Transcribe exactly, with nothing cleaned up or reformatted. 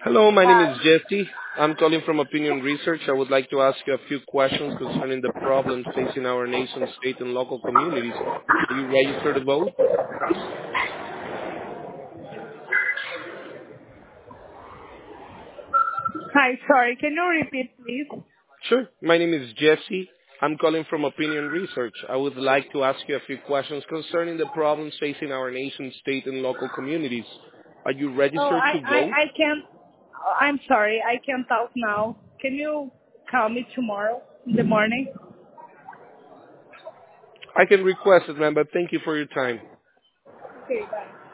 Hello, my name Hi. is Jesse. I'm calling from Opinion Research. I would like to ask you a few questions concerning the problems facing our nation, state, and local communities. Are you registered to vote? Hi, sorry. Can you repeat, please? Sure. My name is Jesse. I'm calling from Opinion Research. I would like to ask you a few questions concerning the problems facing our nation, state, and local communities. Are you Oh, registered I, to I, vote? I can't. I'm sorry. I can't talk now. Can you call me tomorrow in the morning? I can request it, ma'am, but thank you for your time. Okay, bye.